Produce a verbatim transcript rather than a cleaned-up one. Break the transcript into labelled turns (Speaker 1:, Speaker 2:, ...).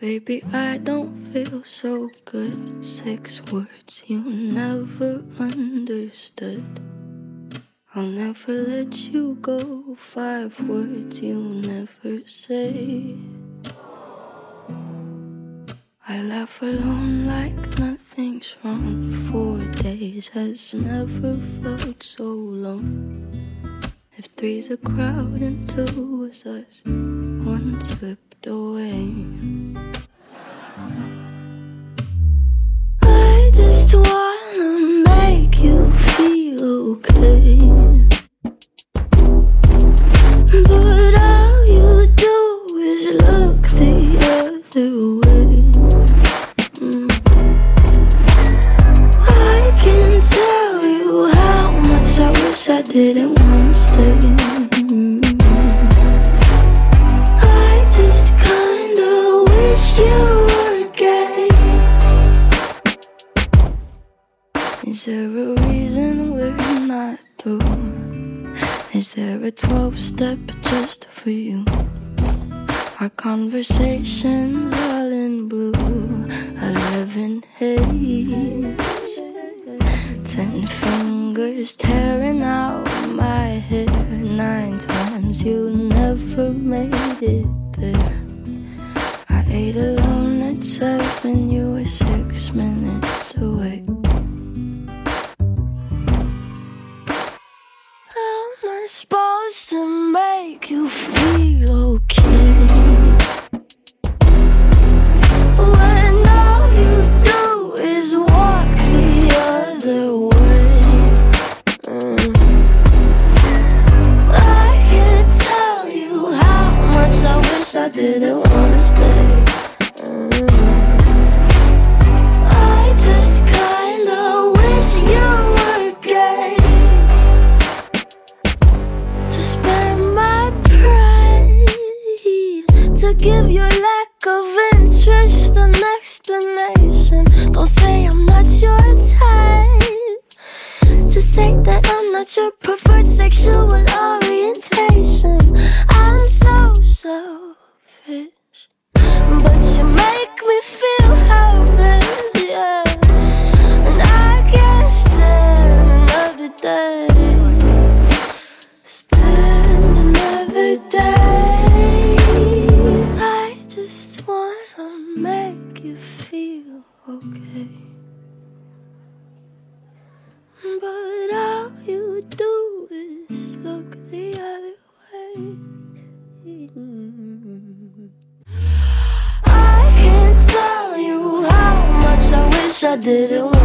Speaker 1: Baby, I don't feel so good. Six words you never understood. I'll never let you go. Five words you never say. I laugh alone like nothing's wrong. Four days has never felt so long. If three's a crowd and two was us, one slipped away. I just wanna make you feel okay, but all you do is look the other way. mm. I can tell you how much I wish I didn't wanna stay. mm. I just kinda wish you were gay. Is there a reason we're not through? Is there a twelve-step just for you? Our conversations all in blue, eleven haze, ten fingers tearing out my hair. Nine times you never made it there. I ate alone at seven, you were six minutes away. How am I supposed to make you feel okay when all you do is walk the other way? mm. I can't tell you how much I wish I didn't wanna stay. mm. I just kinda wish you were gay, to spare my pride, to give your lack of interest an explanation. Don't say I'm not your type, just say that I'm not your preferred sexual orientation. I'm so selfish, but you make me feel helpless, yeah. And I can't stand another day, stand another day. I just wanna make you feel okay, but all you do is look the other way. I can't tell you how much I wish I didn't